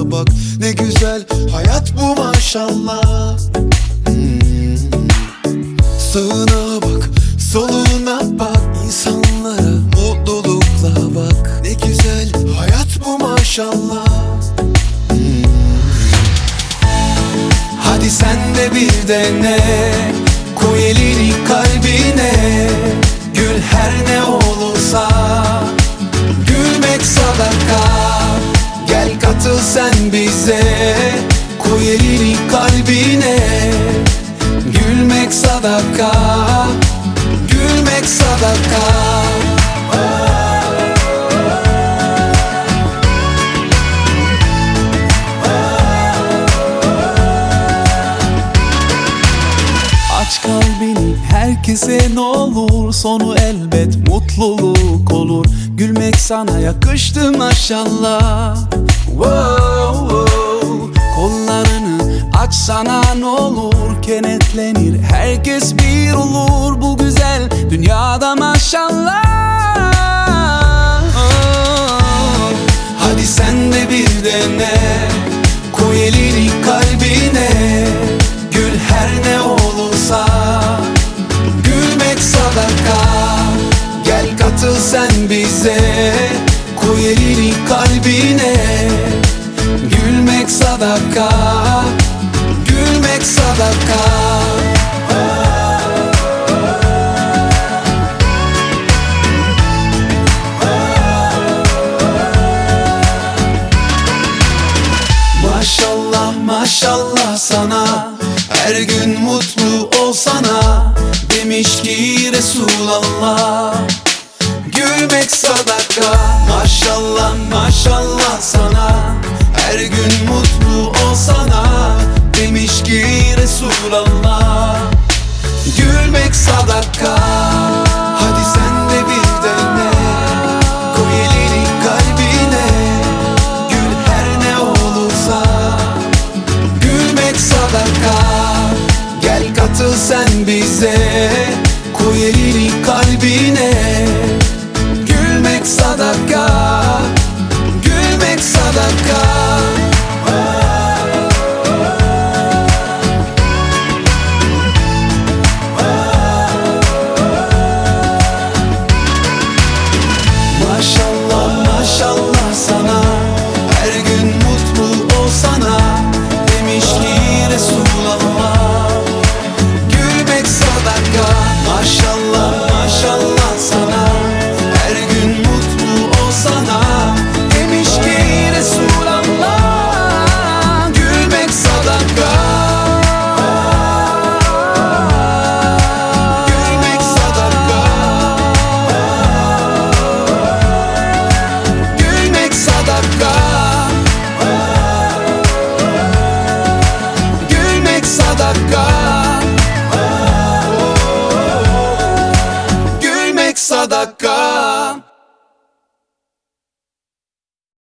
bak ne güzel hayat bu maşallah. Sağına bak, soluna bak, insanlara mutlulukla bak. Ne güzel hayat bu maşallah. Hadi sen de bir dene, koy elini kalbine. Gül her ne olursa, gülmek sadaka. Gel katıl sen bize, koy elini kalbine. Gülmek sadaka, gülmek sadaka. Aç kalbini herkese ne olur, sonu elbet mutluluk olur. Gülmek sana yakıştı maşallah. Wow, wow. Kollarını açsana ne olur, kenetlenir herkes bir olur bu güzel dünyada maşallah. Hadi sen de bir dene, koy elini kalbine. Gül her ne olursa, gülmek sadaka. Gel katıl sen bize, koy elini kalbine. Gülmek sadaka, gülmek sadaka. Maşallah maşallah sana, her gün mutlu olsana. Demiş ki Resulallah, gülmek sadaka. Maşallah maşallah sana, her gün mutlu olsana. Demiş ki Resulallah, gülmek sadaka. Hadi sen de bir dene, koy elini kalbine. Gül her ne olursa, gülmek sadaka. Gel katıl sen bize, koy elini kalbine. Gülmek sadaka, gülmek sadaka. Maşallah maşallah sana, her gün mutlu olsana. Demiş ki Resulallah, gülmek sadaka. Maşallah maşallah sana, her gün mutlu olsana. Demiş ki Resulallah, gülmek sadaka. Gülmek sadaka, gülmek sadaka. Gülmek sadaka, gülmek sadaka.